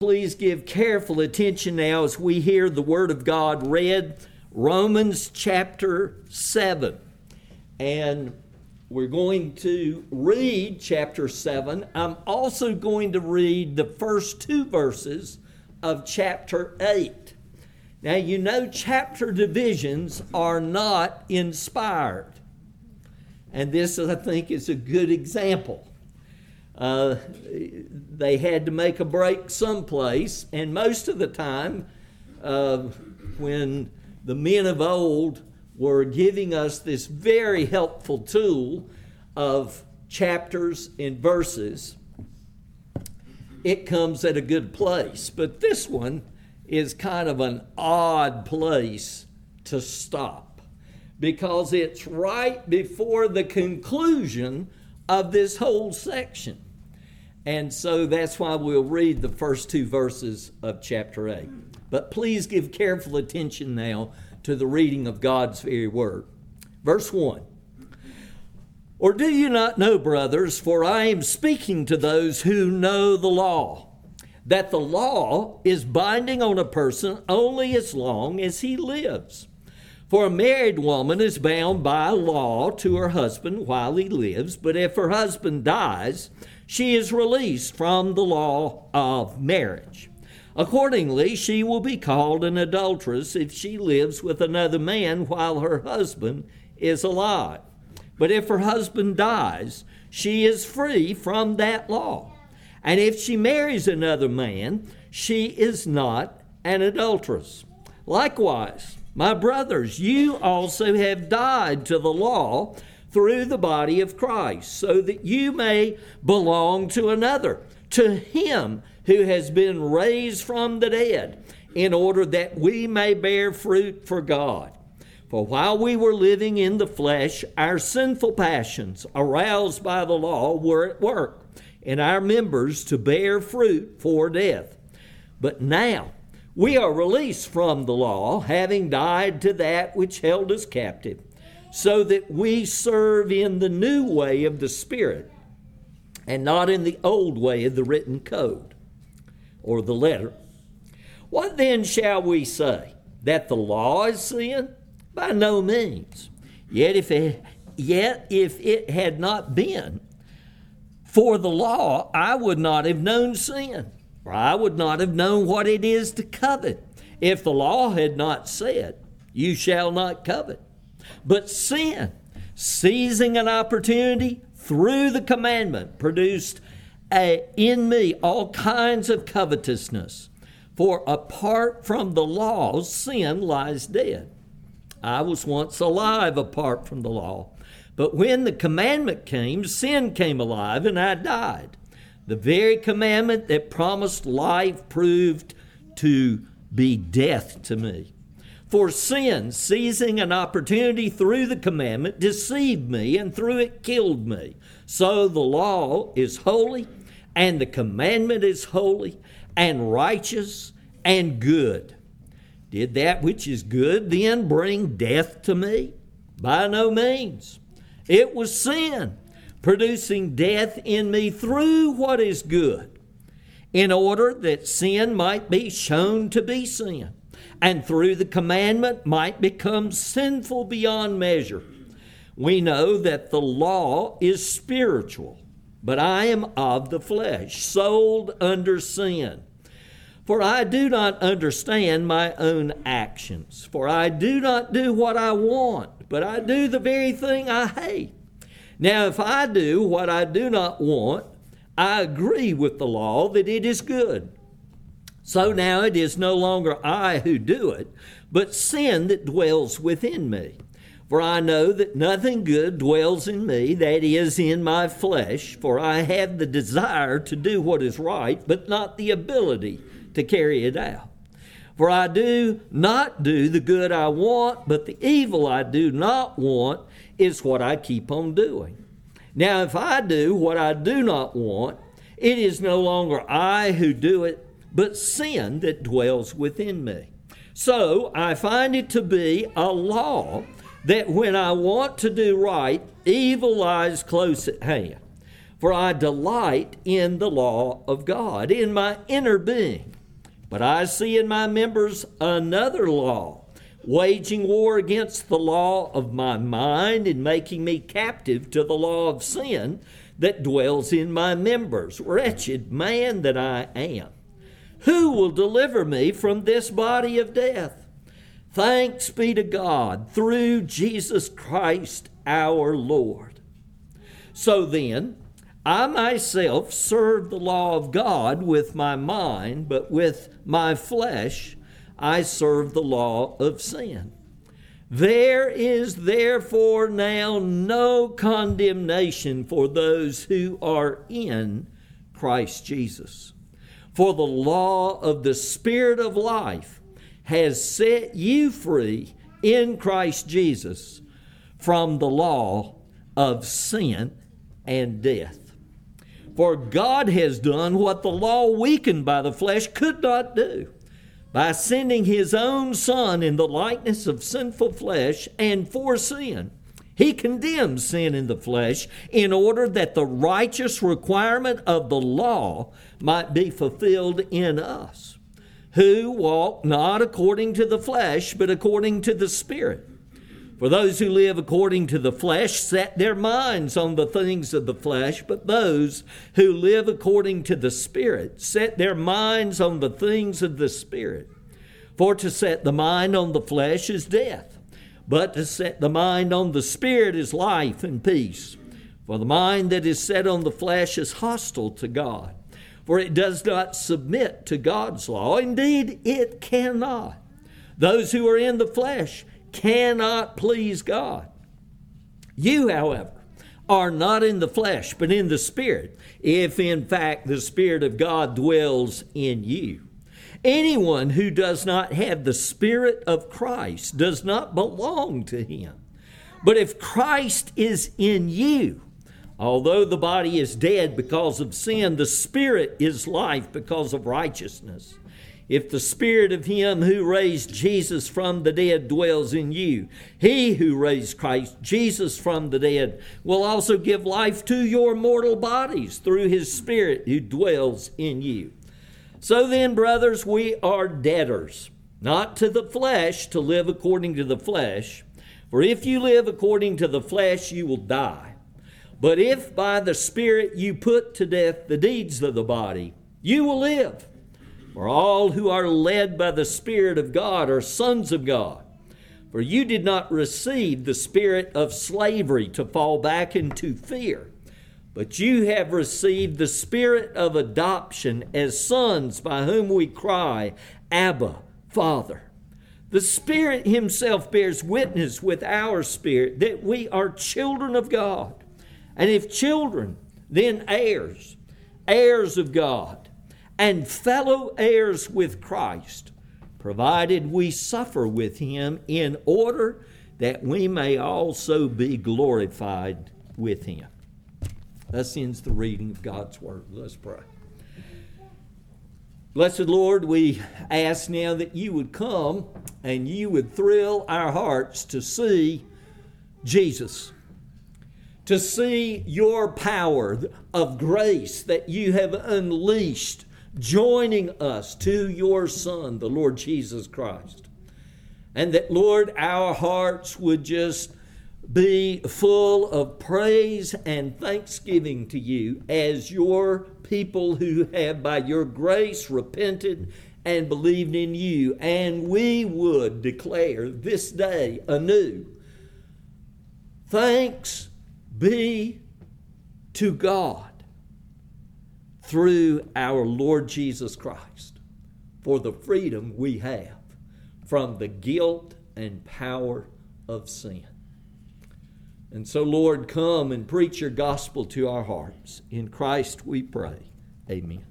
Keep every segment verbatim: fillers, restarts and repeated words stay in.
Please give careful attention now as we hear the Word of God read, Romans chapter seven. And we're going to read chapter seven. I'm also going to read the first two verses of chapter eight. Now, you know, chapter divisions are not inspired. And this, I think, is a good example. Uh, they had to make a break someplace, and most of the time, uh, when the men of old were giving us this very helpful tool of chapters and verses, it comes at a good place. But this one is kind of an odd place to stop, because it's right before the conclusion of this whole section. And so that's why we'll read the first two verses of chapter eight. But please give careful attention now to the reading of God's very word. Verse one. Or do you not know, brothers, for I am speaking to those who know the law, that the law is binding on a person only as long as he lives. For a married woman is bound by law to her husband while he lives, but if her husband dies, she is released from the law of marriage. Accordingly, she will be called an adulteress if she lives with another man while her husband is alive. But if her husband dies, she is free from that law. And if she marries another man, she is not an adulteress. Likewise, my brothers, you also have died to the law through the body of Christ, so that you may belong to another, to him who has been raised from the dead, in order that we may bear fruit for God. For while we were living in the flesh, our sinful passions, aroused by the law, were at work in our members to bear fruit for death. But now we are released from the law, having died to that which held us captive, so that we serve in the new way of the Spirit, and not in the old way of the written code, or the letter. What then shall we say? That the law is sin? By no means. Yet if it, yet if it had not been for the law, I would not have known sin, or I would not have known what it is to covet, if the law had not said, you shall not covet. But sin, seizing an opportunity through the commandment, produced a, in me all kinds of covetousness. For apart from the law, sin lies dead. I was once alive apart from the law. But when the commandment came, sin came alive and I died. The very commandment that promised life proved to be death to me. For sin, seizing an opportunity through the commandment, deceived me, and through it killed me. So the law is holy, and the commandment is holy, and righteous, and good. Did that which is good then bring death to me? By no means. It was sin, producing death in me through what is good, in order that sin might be shown to be sin, and through the commandment might become sinful beyond measure. We know that the law is spiritual, but I am of the flesh, sold under sin. For I do not understand my own actions. For I do not do what I want, but I do the very thing I hate. Now, if I do what I do not want, I agree with the law that it is good. So now it is no longer I who do it, but sin that dwells within me. For I know that nothing good dwells in me, that is, in my flesh, for I have the desire to do what is right, but not the ability to carry it out. For I do not do the good I want, but the evil I do not want is what I keep on doing. Now, if I do what I do not want, it is no longer I who do it, but sin that dwells within me. So I find it to be a law that when I want to do right, evil lies close at hand. For I delight in the law of God, in my inner being. But I see in my members another law, waging war against the law of my mind and making me captive to the law of sin that dwells in my members. Wretched man that I am! Who will deliver me from this body of death? Thanks be to God through Jesus Christ our Lord. So then, I myself serve the law of God with my mind, but with my flesh I serve the law of sin. There is therefore now no condemnation for those who are in Christ Jesus. For the law of the Spirit of life has set you free in Christ Jesus from the law of sin and death. For God has done what the law weakened by the flesh could not do, by sending his own Son in the likeness of sinful flesh, and for sin. He condemns sin in the flesh in order that the righteous requirement of the law might be fulfilled in us, who walk not according to the flesh, but according to the Spirit. For those who live according to the flesh set their minds on the things of the flesh, but those who live according to the Spirit set their minds on the things of the Spirit. For to set the mind on the flesh is death, but to set the mind on the Spirit is life and peace. For the mind that is set on the flesh is hostile to God, for it does not submit to God's law. Indeed, it cannot. Those who are in the flesh cannot please God. You, however, are not in the flesh, but in the Spirit, if in fact the Spirit of God dwells in you. Anyone who does not have the Spirit of Christ does not belong to him. But if Christ is in you, although the body is dead because of sin, the Spirit is life because of righteousness. If the Spirit of him who raised Jesus from the dead dwells in you, he who raised Christ Jesus from the dead will also give life to your mortal bodies through his Spirit who dwells in you. So then, brothers, we are debtors, not to the flesh, to live according to the flesh. For if you live according to the flesh, you will die. But if by the Spirit you put to death the deeds of the body, you will live. For all who are led by the Spirit of God are sons of God. For you did not receive the spirit of slavery to fall back into fear, but you have received the Spirit of adoption as sons, by whom we cry, Abba, Father. The Spirit himself bears witness with our spirit that we are children of God. And if children, then heirs, heirs of God, and fellow heirs with Christ, provided we suffer with him, in order that we may also be glorified with him. Thus ends the reading of God's word. Let's pray. Blessed Lord, we ask now that you would come and you would thrill our hearts to see Jesus, to see your power of grace that you have unleashed, joining us to your Son, the Lord Jesus Christ. And that, Lord, our hearts would just be full of praise and thanksgiving to you as your people who have by your grace repented and believed in you. And we would declare this day anew, thanks be to God through our Lord Jesus Christ for the freedom we have from the guilt and power of sin. And so, Lord, come and preach your gospel to our hearts. In Christ we pray. Amen.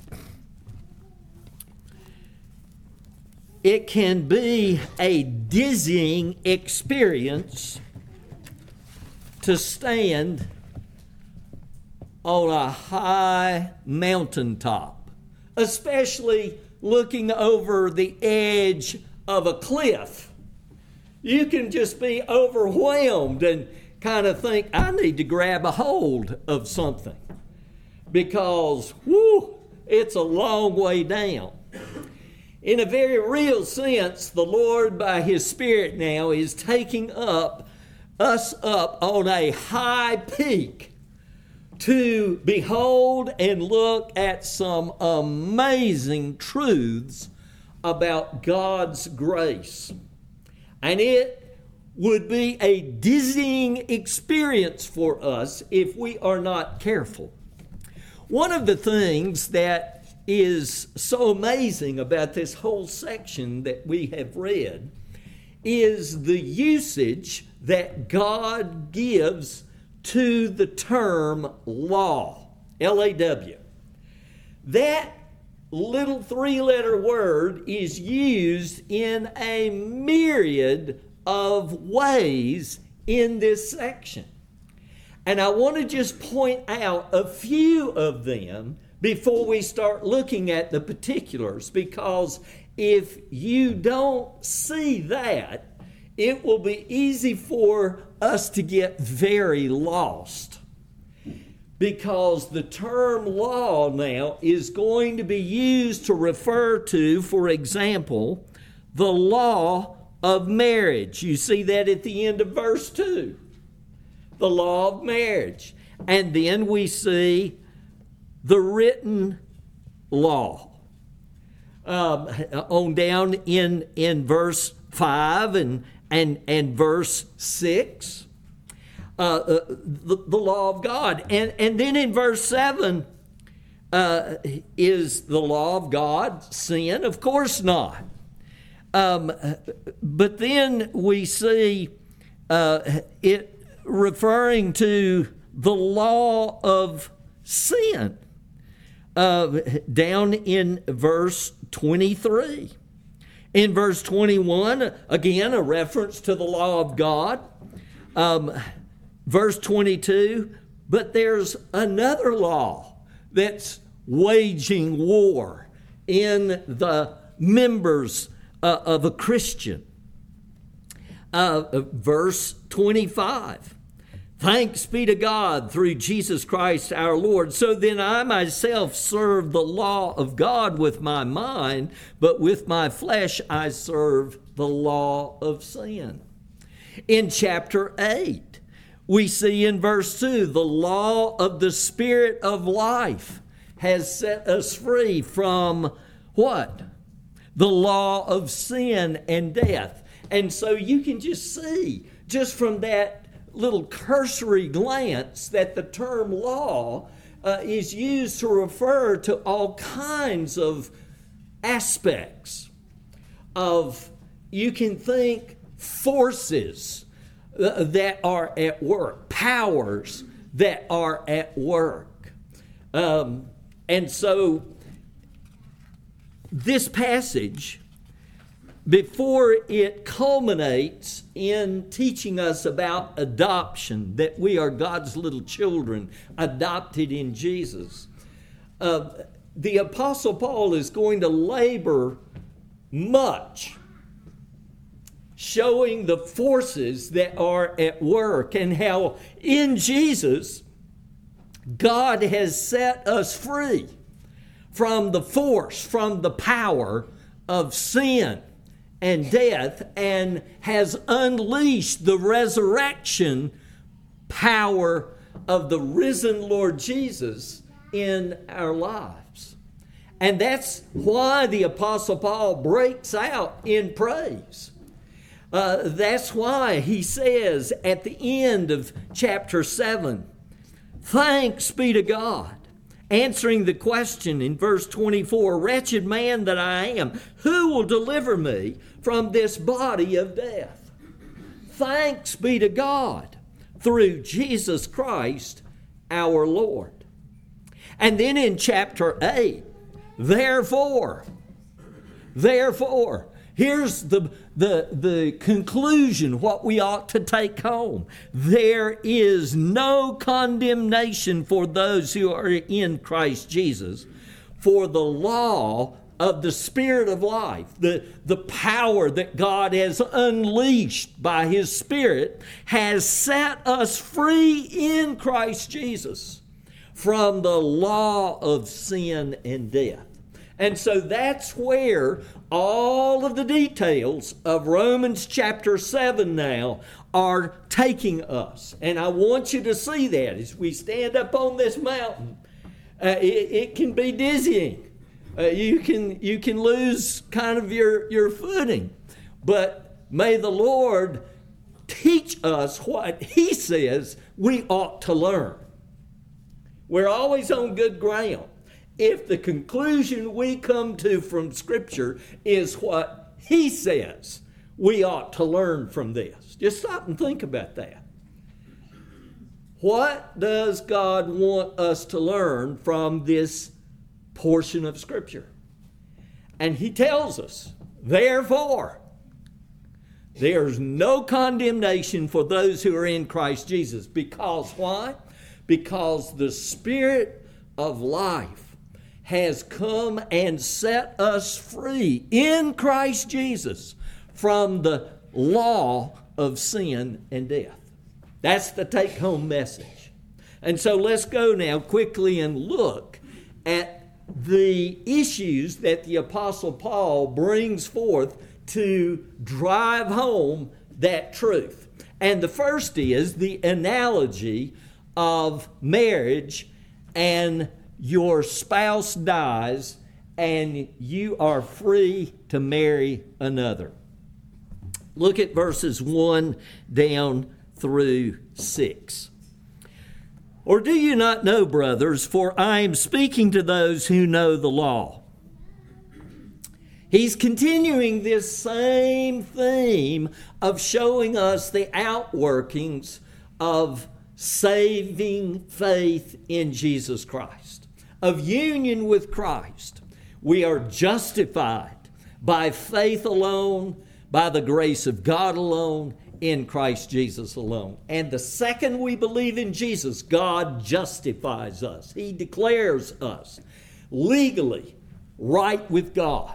It can be a dizzying experience to stand on a high mountaintop, especially looking over the edge of a cliff. You can just be overwhelmed and kind of think, I need to grab a hold of something. because, whoo, it's a long way down. In a very real sense, the Lord, by His Spirit now, is taking up us up on a high peak to behold and look at some amazing truths about God's grace. And it would be a dizzying experience for us if we are not careful. One of the things that is so amazing about this whole section that we have read is the usage that God gives to the term law, L A W. That little three-letter word is used in a myriad of ways in this section. And I want to just point out a few of them before we start looking at the particulars, because if you don't see that, it will be easy for us to get very lost. Because the term law now is going to be used to refer to, for example, the law of marriage. You see that at the end of verse two. The law of marriage. And then we see the written law. Um, on down in, in verse five and, and, and verse six. Uh, uh, the, the law of God. And, and then in verse seven, uh, is the law of God sin? Of course not. Um, but then we see uh, it referring to the law of sin uh, down in verse twenty-three. In verse twenty-one, again, a reference to the law of God. Um, Verse twenty-two, but there's another law that's waging war in the members uh, of a Christian. Uh, verse twenty-five, thanks be to God through Jesus Christ our Lord. So then I myself serve the law of God with my mind, but with my flesh I serve the law of sin. In chapter eight, we see in verse two, the law of the Spirit of life has set us free from what? The law of sin and death. And so you can just see, just from that little cursory glance, that the term law uh, is used to refer to all kinds of aspects of, you can think, forces that are at work, powers that are at work. Um, and so this passage, before it culminates in teaching us about adoption, that we are God's little children, adopted in Jesus, uh, the Apostle Paul is going to labor much showing the forces that are at work and how in Jesus, God has set us free from the force, from the power of sin and death, and has unleashed the resurrection power of the risen Lord Jesus in our lives. And that's why the Apostle Paul breaks out in praise. Uh, that's why he says at the end of chapter seven, thanks be to God, answering the question in verse twenty-four, wretched man that I am, who will deliver me from this body of death? Thanks be to God through Jesus Christ our Lord. And then in chapter eight, therefore, therefore, here's the, the, the conclusion, what we ought to take home. There is no condemnation for those who are in Christ Jesus, for the law of the Spirit of life, the, the power that God has unleashed by His Spirit, has set us free in Christ Jesus from the law of sin and death. And so that's where all of the details of Romans chapter seven now are taking us. And I want you to see that as we stand up on this mountain. Uh, it, it can be dizzying. Uh, you can you can lose kind of your, your footing. But may the Lord teach us what He says we ought to learn. We're always on good ground if the conclusion we come to from Scripture is what He says we ought to learn from this. Just stop and think about that. What does God want us to learn from this portion of Scripture? And He tells us, therefore, there's no condemnation for those who are in Christ Jesus. Because why? Because the Spirit of life has come and set us free in Christ Jesus from the law of sin and death. That's the take-home message. And so let's go now quickly and look at the issues that the Apostle Paul brings forth to drive home that truth. And the first is the analogy of marriage, and your spouse dies and you are free to marry another. Look at verses one down through six. Or do you not know, brothers, for I am speaking to those who know the law. He's continuing this same theme of showing us the outworkings of saving faith in Jesus Christ, of union with Christ. We are justified by faith alone, by the grace of God alone, in Christ Jesus alone. And the second we believe in Jesus, God justifies us. He declares us legally right with God.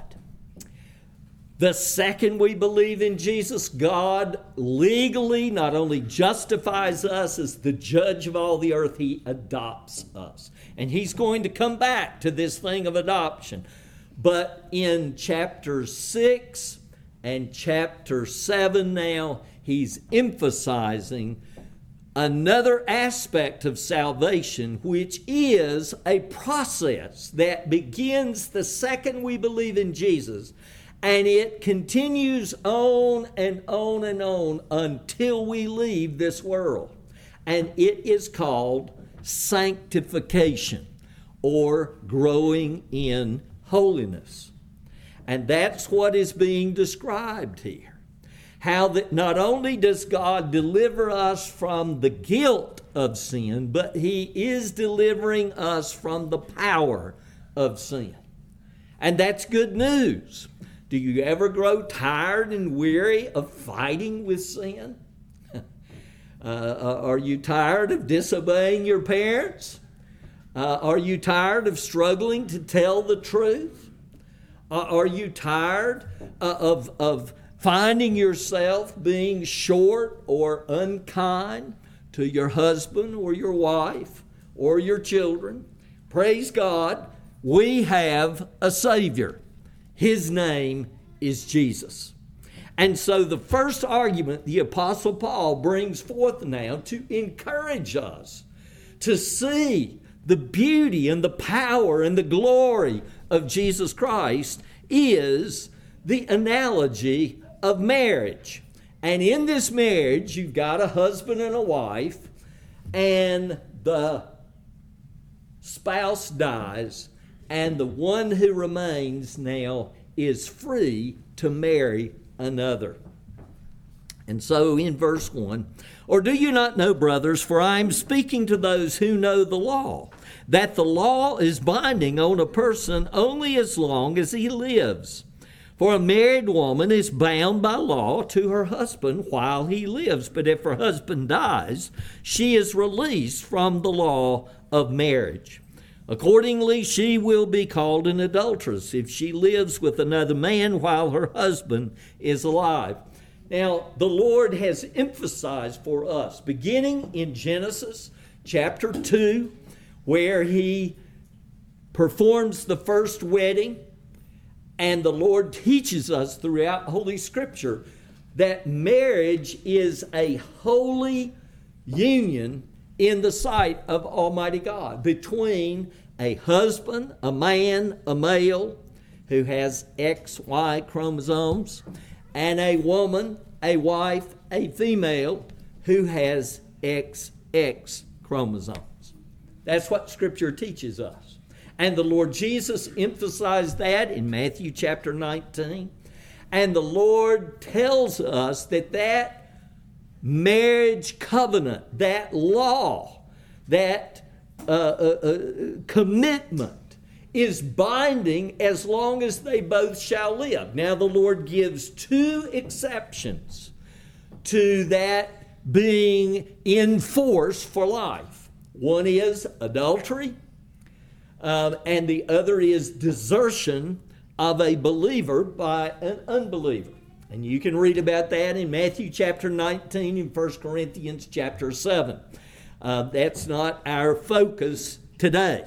The second we believe in Jesus, God legally not only justifies us as the judge of all the earth, He adopts us. And He's going to come back to this thing of adoption. But in chapter six and chapter seven now, He's emphasizing another aspect of salvation, which is a process that begins the second we believe in Jesus, and it continues on and on and on until we leave this world. And it is called sanctification, or growing in holiness. And that's what is being described here. How that not only does God deliver us from the guilt of sin, but He is delivering us from the power of sin. And that's good news. Do you ever grow tired and weary of fighting with sin? uh, are you tired of disobeying your parents? Uh, are you tired of struggling to tell the truth? Uh, are you tired uh, of, of finding yourself being short or unkind to your husband or your wife or your children? Praise God, we have a Savior. His name is Jesus. And so the first argument the Apostle Paul brings forth now to encourage us to see the beauty and the power and the glory of Jesus Christ is the analogy of marriage. And in this marriage, you've got a husband and a wife, and the spouse dies, and the one who remains now is free to marry another. And so in verse one, or do you not know, brothers, for I am speaking to those who know the law, that the law is binding on a person only as long as he lives. For a married woman is bound by law to her husband while he lives, but if her husband dies, she is released from the law of marriage. Accordingly, she will be called an adulteress if she lives with another man while her husband is alive. Now, the Lord has emphasized for us, beginning in Genesis chapter two, where he performs the first wedding, and the Lord teaches us throughout Holy Scripture that marriage is a holy union in the sight of Almighty God between a husband, a man, a male who has X Y chromosomes, and a woman, a wife, a female who has X X chromosomes. That's what Scripture teaches us. And the Lord Jesus emphasized that in Matthew chapter nineteen. And the Lord tells us that that marriage covenant, that law, that uh, uh, uh, commitment is binding as long as they both shall live. Now the Lord gives two exceptions to that being in force for life. One is adultery, um, and the other is desertion of a believer by an unbeliever. And you can read about that in Matthew chapter nineteen and First Corinthians chapter seven. Uh, that's not our focus today.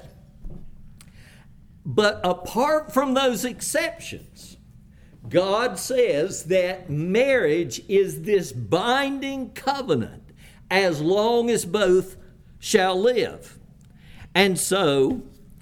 But apart from those exceptions, God says that marriage is this binding covenant as long as both shall live. And so,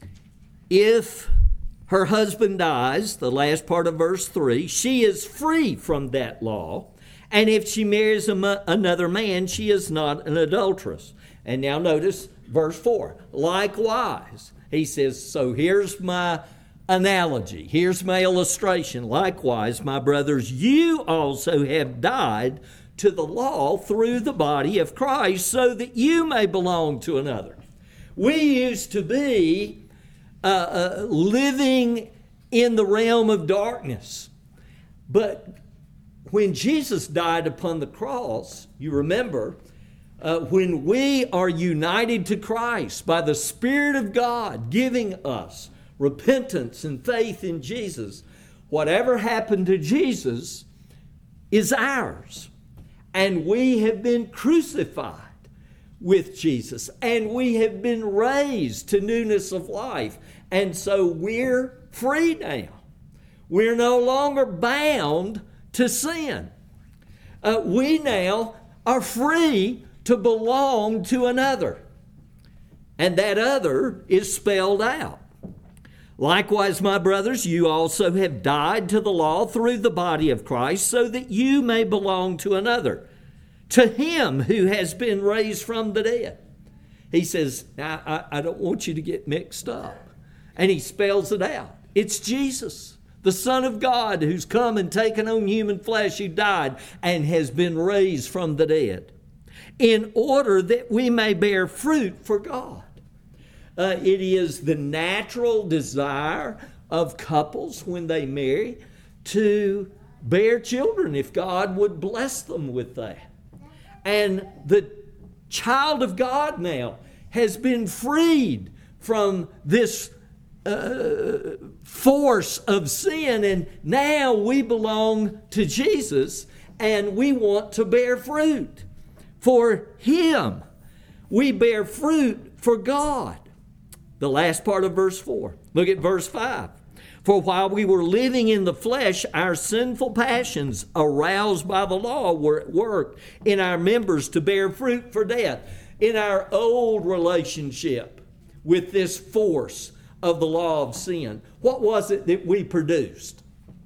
if her husband dies, the last part of verse three, she is free from that law. And if she marries a, another man, she is not an adulteress. And now notice verse four. Likewise, he says, so here's my analogy. Here's my illustration. Likewise, my brothers, you also have died to the law through the body of Christ, so that you may belong to another. We used to be uh, uh, living in the realm of darkness. But when Jesus died upon the cross, you remember, uh, when we are united to Christ by the Spirit of God giving us repentance and faith in Jesus, whatever happened to Jesus is ours. And we have been crucified with Jesus, and we have been raised to newness of life. And so we're free now. We're no longer bound to sin. Uh, we now are free to belong to another. And that other is spelled out. Likewise, my brothers, you also have died to the law through the body of Christ, so that you may belong to another, to him who has been raised from the dead. He says, now, I, I don't want you to get mixed up. And he spells it out. It's Jesus, the Son of God, who's come and taken on human flesh, who died and has been raised from the dead, in order that we may bear fruit for God. Uh, it is the natural desire of couples when they marry to bear children, if God would bless them with that. And the child of God now has been freed from this uh, force of sin, and now we belong to Jesus, and we want to bear fruit for Him. We bear fruit for God. The last part of verse four. Look at verse five. For while we were living in the flesh, our sinful passions, aroused by the law, were at work in our members to bear fruit for death. In our old relationship with this force of the law of sin, what was it that we produced?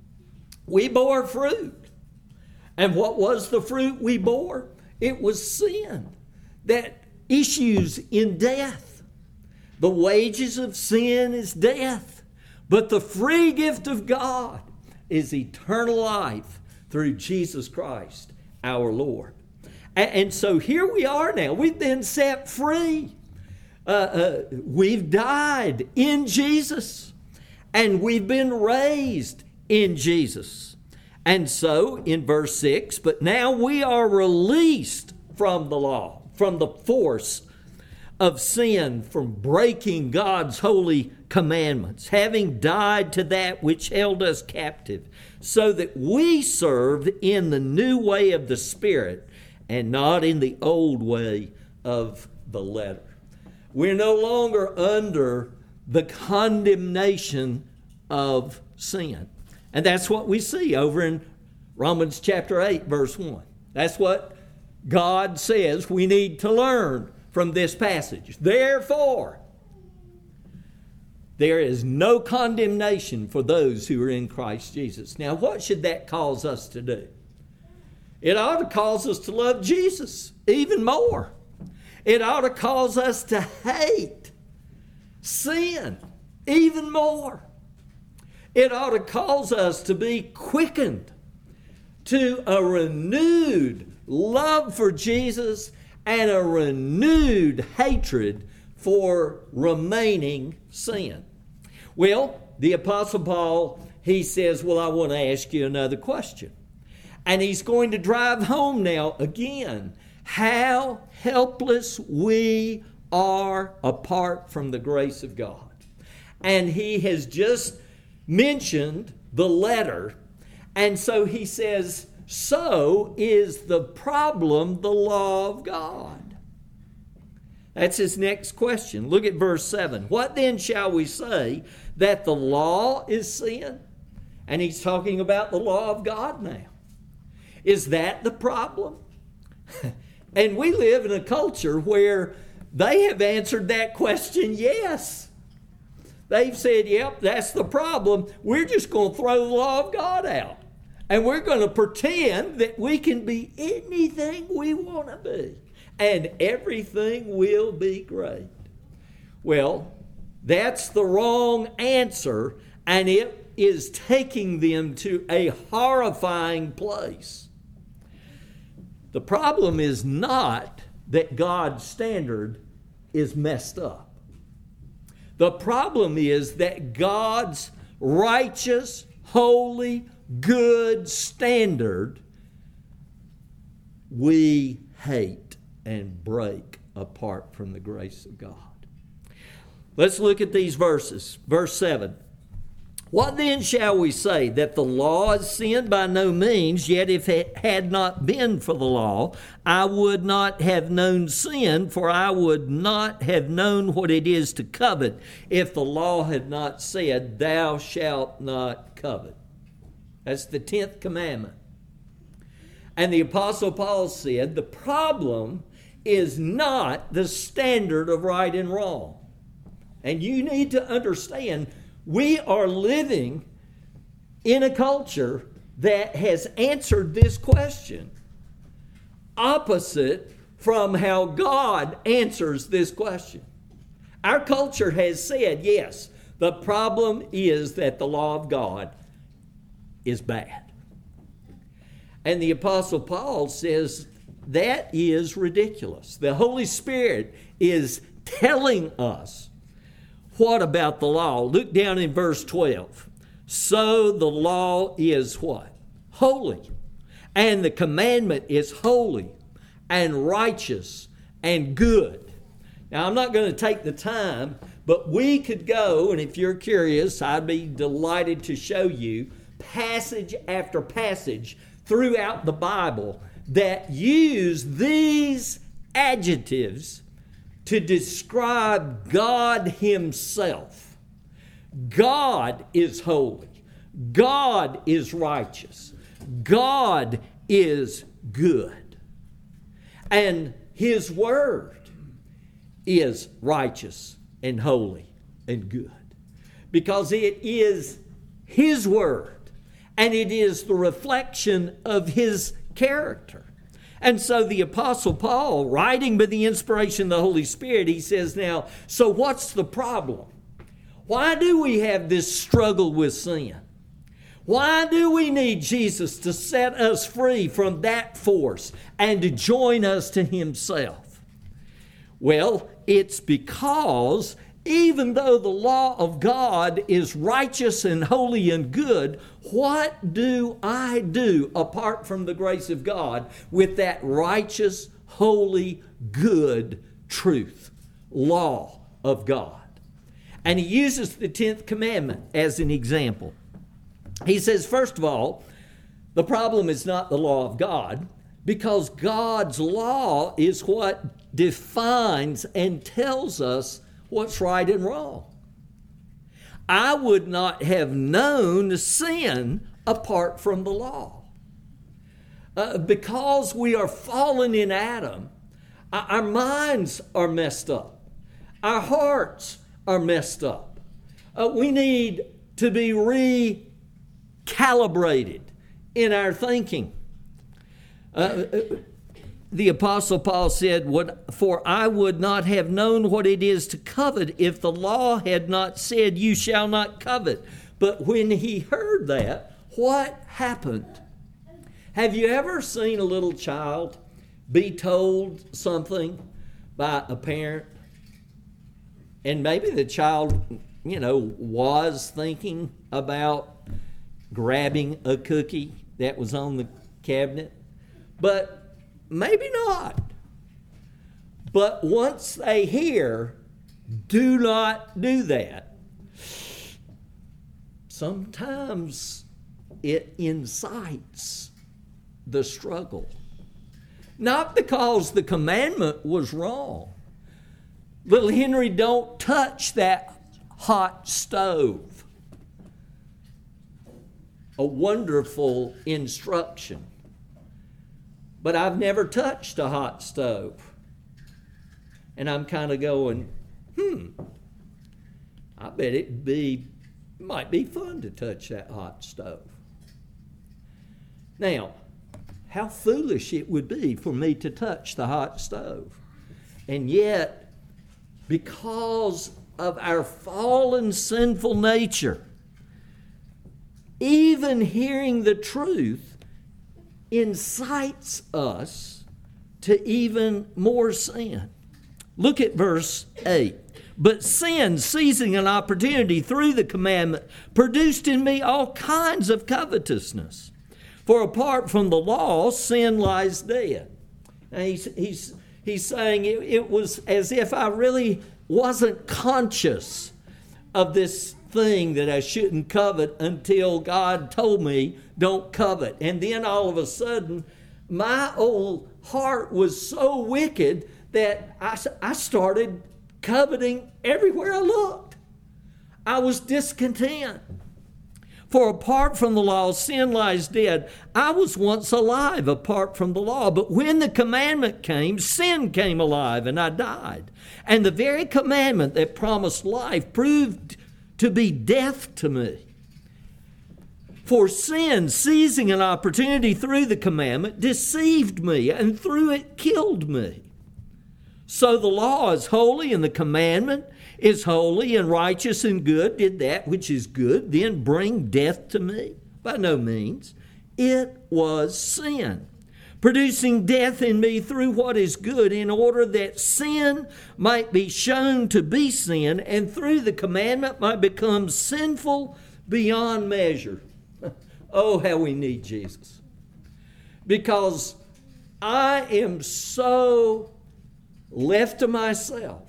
We bore fruit. And what was the fruit we bore? It was sin that issues in death. The wages of sin is death, but the free gift of God is eternal life through Jesus Christ, our Lord. And, and so here we are now. We've been set free. Uh, uh, we've died in Jesus, and we've been raised in Jesus. And so in verse six, but now we are released from the law, from the force of sin, from breaking God's holy commandments, having died to that which held us captive, so that we serve in the new way of the Spirit and not in the old way of the letter. We're no longer under the condemnation of sin. And that's what we see over in Romans chapter eight, verse one. That's what God says we need to learn from this passage. Therefore, there is no condemnation for those who are in Christ Jesus. Now, what should that cause us to do? It ought to cause us to love Jesus even more. It ought to cause us to hate sin even more. It ought to cause us to be quickened to a renewed love for Jesus and a renewed hatred for remaining sin. Well, the Apostle Paul, he says, well, I want to ask you another question. And he's going to drive home now again how helpless we are apart from the grace of God. And he has just mentioned the letter. And so he says, so is the problem the law of God? That's his next question. Look at verse seven. What then shall we say? That the law is sin? And he's talking about the law of God now. Is that the problem? And we live in a culture where they have answered that question, yes. They've said, yep, that's the problem. We're just going to throw the law of God out. And we're going to pretend that we can be anything we want to be. And everything will be great. Well, that's the wrong answer, and it is taking them to a horrifying place. The problem is not that God's standard is messed up. The problem is that God's righteous, holy, good standard we hate and break apart from the grace of God. Let's look at these verses. Verse seven. What then shall we say? That the law is sin? By no means. Yet if it had not been for the law, I would not have known sin, for I would not have known what it is to covet if the law had not said, thou shalt not covet. That's the tenth commandment. And the Apostle Paul said the problem is not the standard of right and wrong. And you need to understand, we are living in a culture that has answered this question opposite from how God answers this question. Our culture has said, yes, the problem is that the law of God is bad. And the Apostle Paul says that is ridiculous. The Holy Spirit is telling us what about the law. Look down in verse twelve. So the law is what? Holy. And the commandment is holy and righteous and good. Now, I'm not going to take the time, but we could go, and if you're curious, I'd be delighted to show you passage after passage throughout the Bible that use these adjectives to describe God Himself. God is holy. God is righteous. God is good. And His Word is righteous and holy and good. Because it is His Word, and it is the reflection of His character. And so the Apostle Paul, writing by the inspiration of the Holy Spirit, he says now, so what's the problem? Why do we have this struggle with sin? Why do we need Jesus to set us free from that force and to join us to Himself? Well, it's because even though the law of God is righteous and holy and good, what do I do apart from the grace of God with that righteous, holy, good truth, law of God? And he uses the tenth commandment as an example. He says, first of all, the problem is not the law of God, because God's law is what defines and tells us what's right and wrong. I would not have known sin apart from the law. Uh, because we are fallen in Adam, our minds are messed up. Our hearts are messed up. Uh, we need to be recalibrated in our thinking. Uh, the Apostle Paul said, "What, for I would not have known what it is to covet if the law had not said, you shall not covet." But when he heard that, what happened? Have you ever seen a little child be told something by a parent? And maybe the child, you know, was thinking about grabbing a cookie that was on the cabinet, but maybe not. But once they hear, do not do that, sometimes it incites the struggle. Not because the commandment was wrong. Little Henry, don't touch that hot stove. A wonderful instruction. But I've never touched a hot stove. And I'm kind of going, hmm, I bet it'd be, might be fun to touch that hot stove. Now, how foolish it would be for me to touch the hot stove. And yet, because of our fallen sinful nature, even hearing the truth incites us to even more sin. Look at verse eight. But sin, seizing an opportunity through the commandment, produced in me all kinds of covetousness. For apart from the law, sin lies dead. Now he's, he's, he's saying it, it was as if I really wasn't conscious of this thing that I shouldn't covet until God told me don't covet. And then all of a sudden, my old heart was so wicked that I, I started coveting everywhere I looked. I was discontent. For apart from the law, sin lies dead. I was once alive apart from the law, but when the commandment came, sin came alive and I died. And the very commandment that promised life proved to be death to me. For sin, seizing an opportunity through the commandment, deceived me, and through it killed me. So the law is holy, and the commandment is holy and righteous and good. Did that which is good then bring death to me? By no means. It was sin, producing death in me through what is good, in order that sin might be shown to be sin, and through the commandment might become sinful beyond measure. Oh, how we need Jesus. Because I am so left to myself,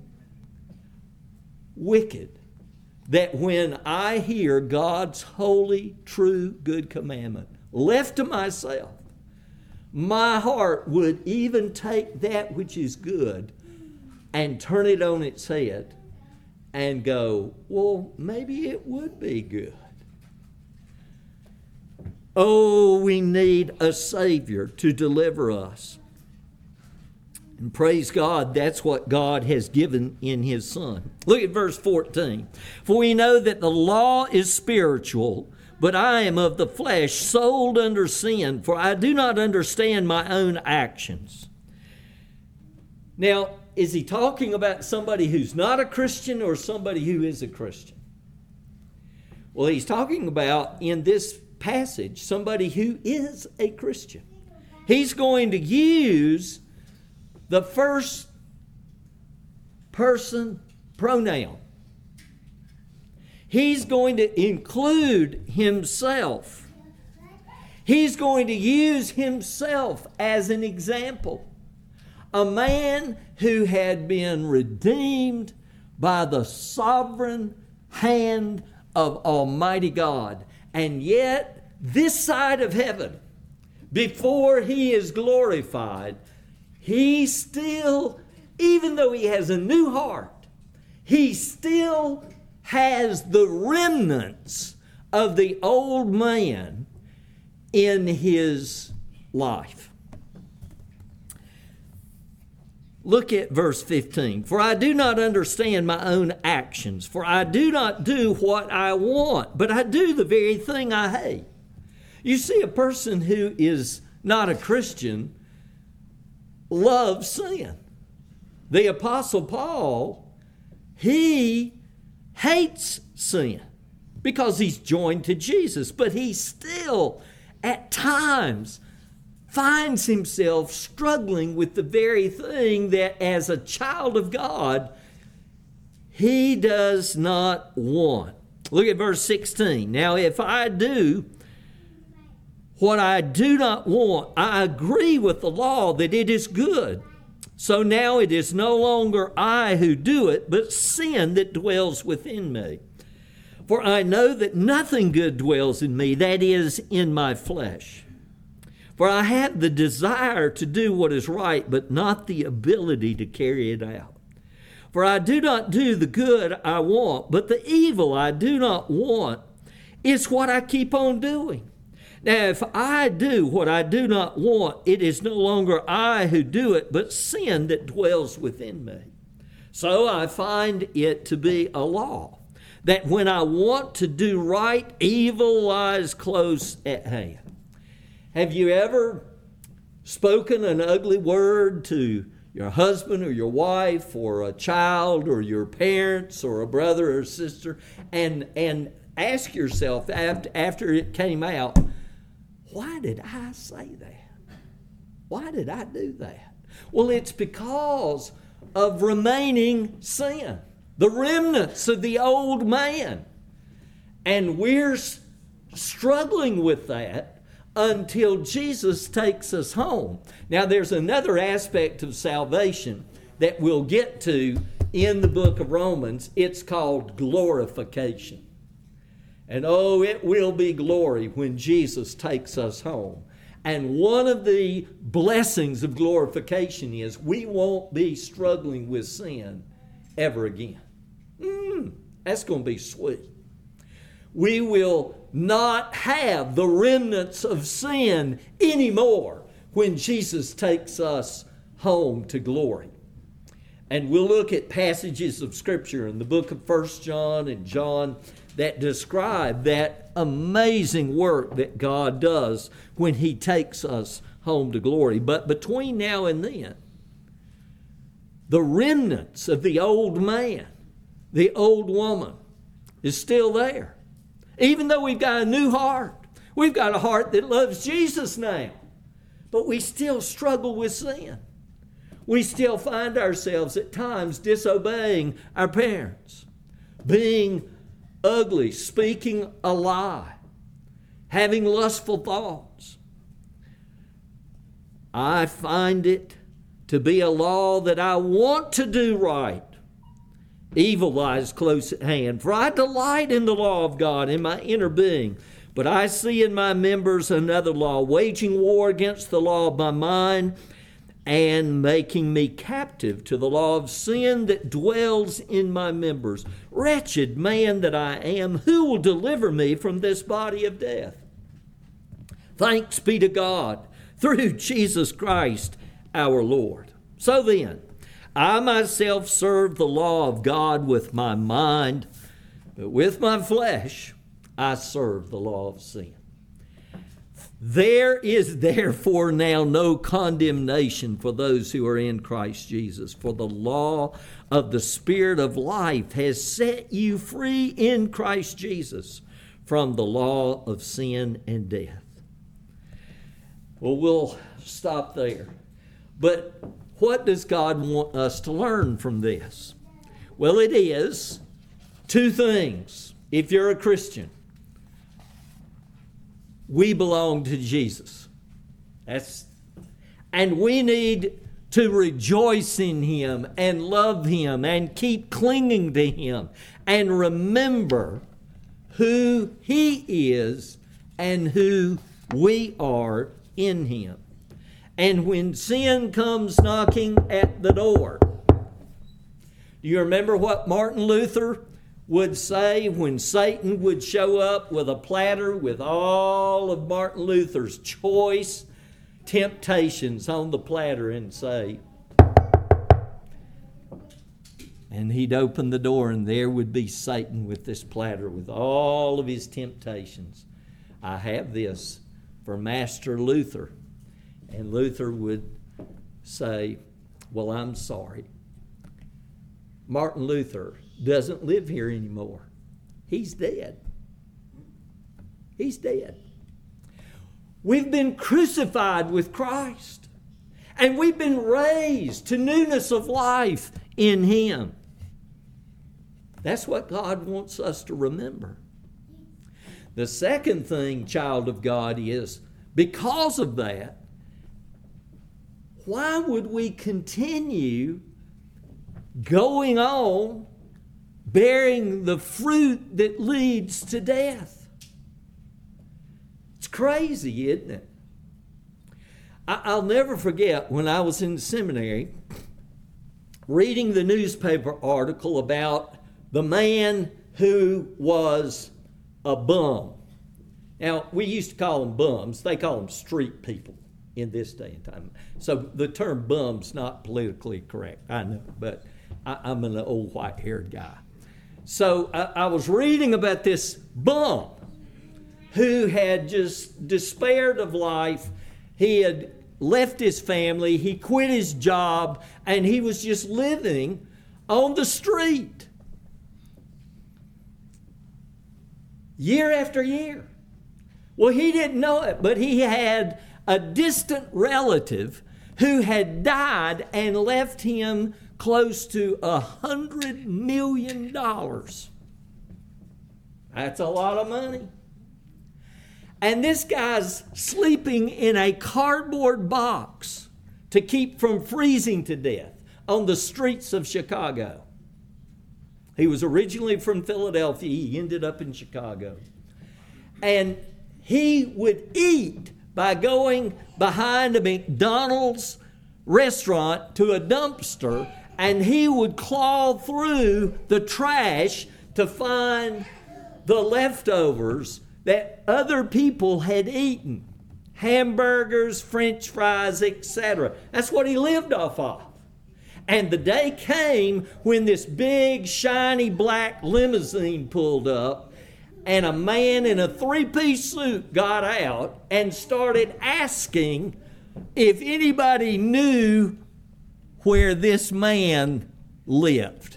wicked, that when I hear God's holy, true, good commandment, left to myself, my heart would even take that which is good and turn it on its head and go, well, maybe it would be good. Oh, we need a Savior to deliver us. And praise God, that's what God has given in His Son. Look at verse fourteen. For we know that the law is spiritual, but I am of the flesh, sold under sin, for I do not understand my own actions. Now, is he talking about somebody who's not a Christian or somebody who is a Christian? Well, he's talking about, in this passage, somebody who is a Christian. He's going to use the first person pronoun. He's going to include himself. He's going to use himself as an example. A man who had been redeemed by the sovereign hand of Almighty God. And yet, this side of heaven, before he is glorified, he still, even though he has a new heart, he still has the remnants of the old man in his life. Look at verse fifteen. For I do not understand my own actions, for I do not do what I want, but I do the very thing I hate. You see, a person who is not a Christian loves sin. The Apostle Paul, he hates sin because he's joined to Jesus, but he still, at times, finds himself struggling with the very thing that as a child of God, he does not want. Look at verse sixteen. Now, if I do what I do not want, I agree with the law that it is good. So now it is no longer I who do it, but sin that dwells within me. For I know that nothing good dwells in me, that is, in my flesh. For I have the desire to do what is right, but not the ability to carry it out. For I do not do the good I want, but the evil I do not want is what I keep on doing. Now, if I do what I do not want, it is no longer I who do it, but sin that dwells within me. So I find it to be a law, that when I want to do right, evil lies close at hand. Have you ever spoken an ugly word to your husband or your wife or a child or your parents or a brother or sister, and, and ask yourself after, after it came out, why did I say that? Why did I do that? Well, it's because of remaining sin, the remnants of the old man. And we're struggling with that until Jesus takes us home. Now, there's another aspect of salvation that we'll get to in the book of Romans. It's called glorification. And oh, it will be glory when Jesus takes us home. And one of the blessings of glorification is we won't be struggling with sin ever again. Mm, that's going to be sweet. We will not have the remnants of sin anymore when Jesus takes us home to glory. And we'll look at passages of Scripture in the book of First John and John that describe that amazing work that God does when He takes us home to glory. But between now and then, the remnants of the old man, the old woman, is still there. Even though we've got a new heart, we've got a heart that loves Jesus now, but we still struggle with sin. We still find ourselves at times disobeying our parents, being ugly, speaking a lie, having lustful thoughts. I find it to be a law that I want to do right. Evil lies close at hand, for I delight in the law of God in my inner being. But I see in my members another law, waging war against the law of my mind and making me captive to the law of sin that dwells in my members. Wretched man that I am, who will deliver me from this body of death? Thanks be to God through Jesus Christ our Lord. So then, I myself serve the law of God with my mind, but with my flesh I serve the law of sin. There is therefore now no condemnation for those who are in Christ Jesus, for the law of the Spirit of life has set you free in Christ Jesus from the law of sin and death. Well, we'll stop there. But what does God want us to learn from this? Well, it is two things. If you're a Christian, we belong to Jesus. That's, and we need to rejoice in Him and love Him and keep clinging to Him and remember who He is and who we are in Him. And when sin comes knocking at the door, do you remember what Martin Luther would say when Satan would show up with a platter with all of Martin Luther's choice temptations on the platter and say, and he'd open the door and there would be Satan with this platter with all of his temptations. I have this for Master Luther. And Luther would say, well, I'm sorry. Martin Luther doesn't live here anymore. He's dead. He's dead. We've been crucified with Christ. And we've been raised to newness of life in Him. That's what God wants us to remember. The second thing, child of God, is because of that, why would we continue going on bearing the fruit that leads to death? It's crazy, isn't it? I'll never forget when I was in seminary reading the newspaper article about the man who was a bum. Now, we used to call them bums. They call them street people in this day and time. So the term bum's not politically correct, I know, but I, I'm an old white-haired guy. So I, I was reading about this bum who had just despaired of life. He had left his family, he quit his job, and he was just living on the street year after year. Well, he didn't know it, but he had a distant relative who had died and left him close to a hundred million dollars. That's a lot of money. And this guy's sleeping in a cardboard box to keep from freezing to death on the streets of Chicago. He was originally from Philadelphia. He ended up in Chicago. And he would eat by going behind a McDonald's restaurant to a dumpster, and he would claw through the trash to find the leftovers that other people had eaten. Hamburgers, French fries, et cetera. That's what he lived off of. And the day came when this big, shiny black limousine pulled up, and a man in a three-piece suit got out and started asking if anybody knew where this man lived.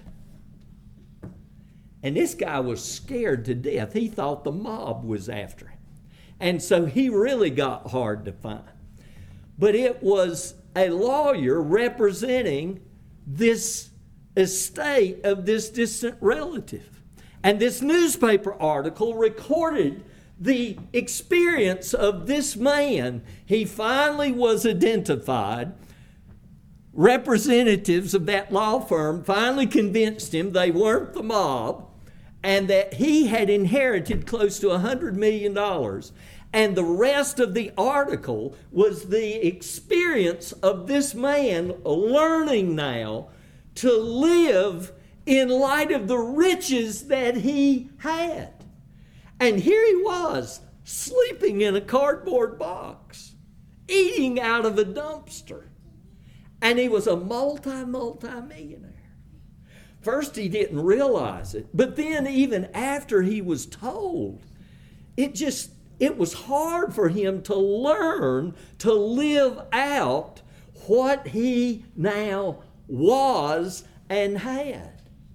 And this guy was scared to death. He thought the mob was after him. And so he really got hard to find. But it was a lawyer representing this estate of this distant relative. And this newspaper article recorded the experience of this man. He finally was identified. Representatives of that law firm finally convinced him they weren't the mob and that he had inherited close to one hundred million dollars. And the rest of the article was the experience of this man learning now to live in light of the riches that he had. And here he was, sleeping in a cardboard box, eating out of a dumpster. And he was a multi, multi-millionaire. First, he didn't realize it. But then even after he was told, it just, it was hard for him to learn to live out what he now was and had.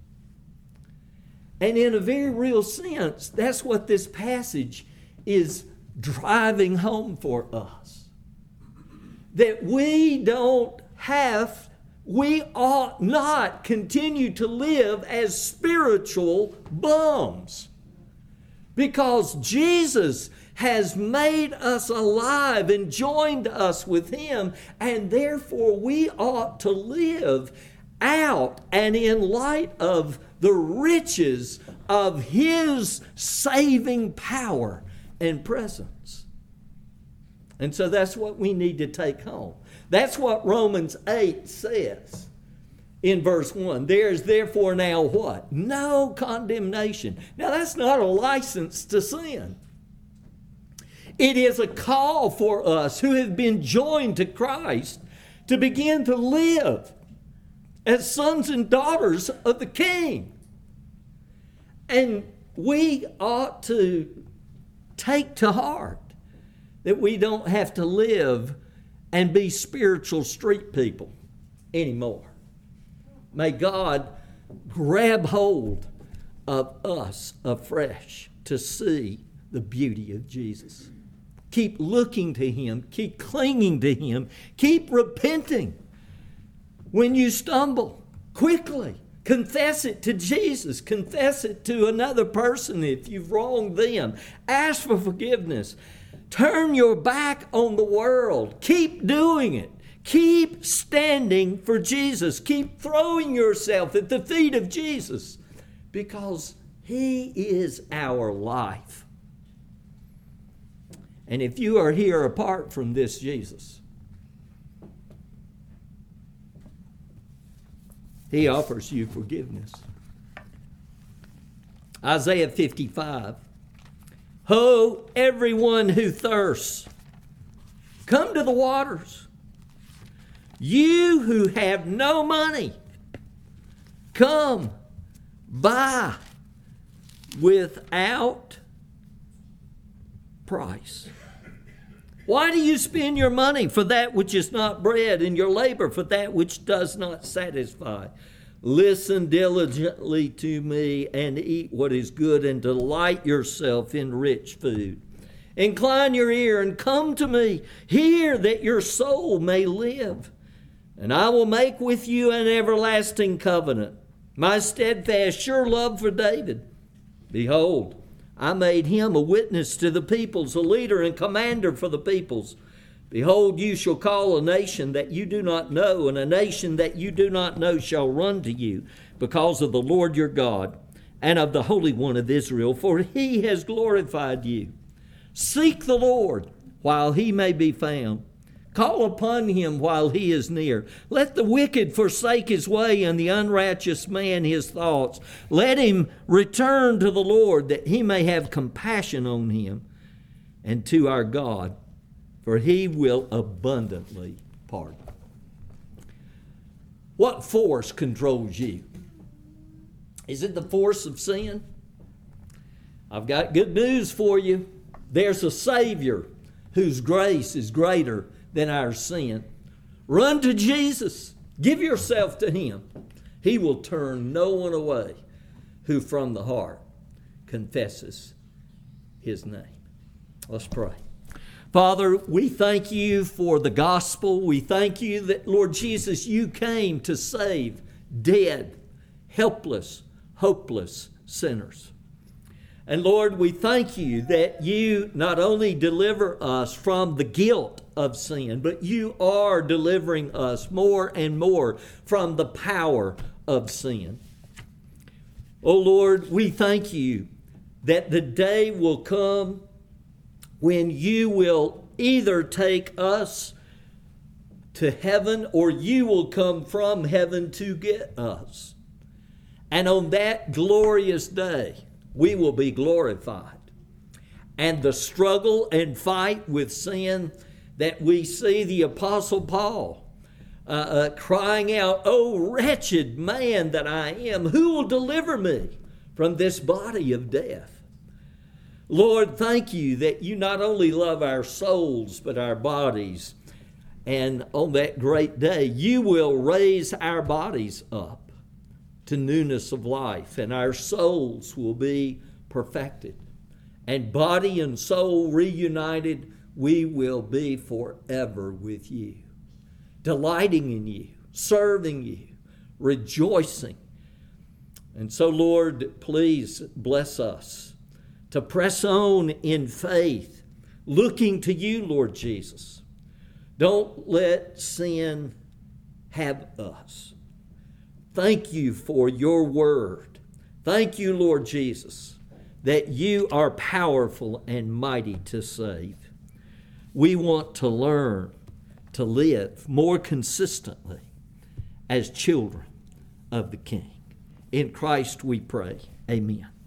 And in a very real sense, that's what this passage is driving home for us. That we don't have, we ought not continue to live as spiritual bums. Because Jesus has made us alive and joined us with Him, and therefore we ought to live out and in light of the riches of His saving power and presence. And so that's what we need to take home. That's what Romans eight says in verse one. There is therefore now what? No condemnation. Now that's not a license to sin. It is a call for us who have been joined to Christ to begin to live as sons and daughters of the King. And we ought to take to heart that we don't have to live and be spiritual street people anymore. May God grab hold of us afresh to see the beauty of Jesus. Keep looking to Him. Keep clinging to Him. Keep repenting. When you stumble, quickly confess it to Jesus. Confess it to another person if you've wronged them. Ask for forgiveness. Turn your back on the world. Keep doing it. Keep standing for Jesus. Keep throwing yourself at the feet of Jesus because He is our life. And if you are here apart from this Jesus, He offers you forgiveness. Isaiah fifty-five. Ho, everyone who thirsts, come to the waters. You who have no money, come, buy without price. Why do you spend your money for that which is not bread, and your labor for that which does not satisfy? Listen diligently to me and eat what is good, and delight yourself in rich food. Incline your ear and come to me. Hear that your soul may live. And I will make with you an everlasting covenant, my steadfast, sure love for David. Behold, I made him a witness to the peoples, a leader and commander for the peoples. Behold, you shall call a nation that you do not know, and a nation that you do not know shall run to you, because of the Lord your God and of the Holy One of Israel, for He has glorified you. Seek the Lord while He may be found. Call upon Him while He is near. Let the wicked forsake his way, and the unrighteous man his thoughts. Let him return to the Lord, that He may have compassion on him, and to our God, for He will abundantly pardon. What force controls you? Is it the force of sin? I've got good news for you. There's a Savior whose grace is greater than our sin. Run to Jesus. Give yourself to Him. He will turn no one away who from the heart confesses His name. Let's pray. Father, we thank You for the gospel. We thank You that, Lord Jesus, You came to save dead, helpless, hopeless sinners. And Lord, we thank You that You not only deliver us from the guilt of sin, but You are delivering us more and more from the power of sin. Oh Lord, we thank You that the day will come when You will either take us to heaven or You will come from heaven to get us. And on that glorious day, we will be glorified. And the struggle and fight with sin that we see the Apostle Paul uh, uh, crying out, "Oh, wretched man that I am, who will deliver me from this body of death?" Lord, thank You that You not only love our souls, but our bodies. And on that great day, You will raise our bodies up to newness of life, and our souls will be perfected. And body and soul reunited, we will be forever with You, delighting in You, serving You, rejoicing. And so, Lord, please bless us to press on in faith, looking to You, Lord Jesus. Don't let sin have us. Thank You for Your word. Thank You, Lord Jesus, that You are powerful and mighty to save. We want to learn to live more consistently as children of the King. In Christ we pray. Amen.